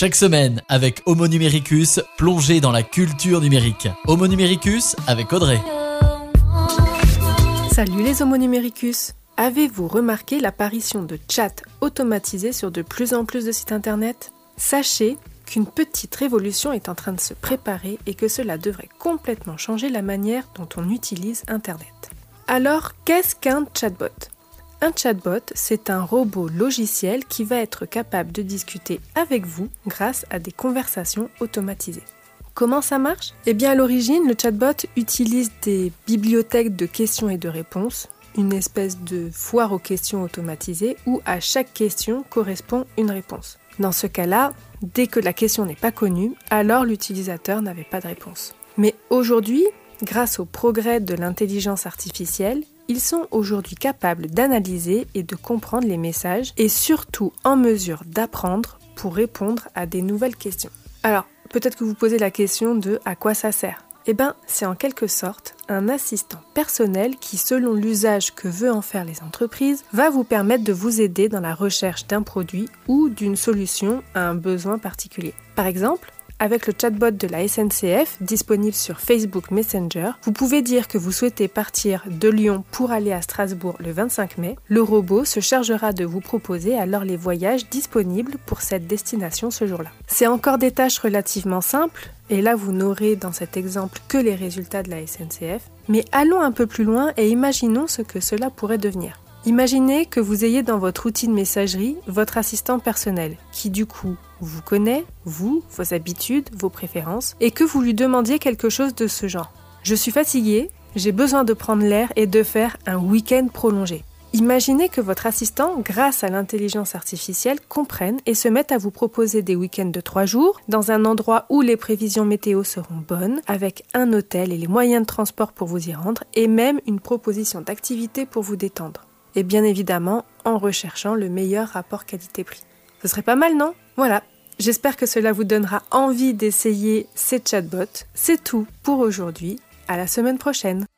Chaque semaine, avec Homo Numericus, plongez dans la culture numérique. Homo Numericus avec Audrey. Salut les Homo Numericus. Avez-vous remarqué l'apparition de chats automatisés sur de plus en plus de sites internet ? Sachez qu'une petite révolution est en train de se préparer et que cela devrait complètement changer la manière dont on utilise Internet. Alors, qu'est-ce qu'un chatbot ? Un chatbot, c'est un robot logiciel qui va être capable de discuter avec vous grâce à des conversations automatisées. Comment ça marche ? Eh bien, à l'origine, le chatbot utilise des bibliothèques de questions et de réponses, une espèce de foire aux questions automatisée où à chaque question correspond une réponse. Dans ce cas-là, dès que la question n'est pas connue, alors l'utilisateur n'avait pas de réponse. Mais aujourd'hui, grâce au progrès de l'intelligence artificielle, ils sont aujourd'hui capables d'analyser et de comprendre les messages et surtout en mesure d'apprendre pour répondre à des nouvelles questions. Alors, peut-être que vous posez la question de à quoi ça sert ? Eh bien, c'est en quelque sorte un assistant personnel qui, selon l'usage que veut en faire les entreprises, va vous permettre de vous aider dans la recherche d'un produit ou d'une solution à un besoin particulier. Par exemple, avec le chatbot de la SNCF, disponible sur Facebook Messenger, vous pouvez dire que vous souhaitez partir de Lyon pour aller à Strasbourg le 25 mai. Le robot se chargera de vous proposer alors les voyages disponibles pour cette destination ce jour-là. C'est encore des tâches relativement simples, et là vous n'aurez dans cet exemple que les résultats de la SNCF, mais allons un peu plus loin et imaginons ce que cela pourrait devenir. Imaginez que vous ayez dans votre outil de messagerie votre assistant personnel, qui du coup vous connaît, vous, vos habitudes, vos préférences, et que vous lui demandiez quelque chose de ce genre. Je suis fatiguée, j'ai besoin de prendre l'air et de faire un week-end prolongé. Imaginez que votre assistant, grâce à l'intelligence artificielle, comprenne et se mette à vous proposer des week-ends de 3 jours, dans un endroit où les prévisions météo seront bonnes, avec un hôtel et les moyens de transport pour vous y rendre, et même une proposition d'activité pour vous détendre. Et bien évidemment, en recherchant le meilleur rapport qualité-prix. Ce serait pas mal, non ? Voilà, j'espère que cela vous donnera envie d'essayer ces chatbots. C'est tout pour aujourd'hui, à la semaine prochaine.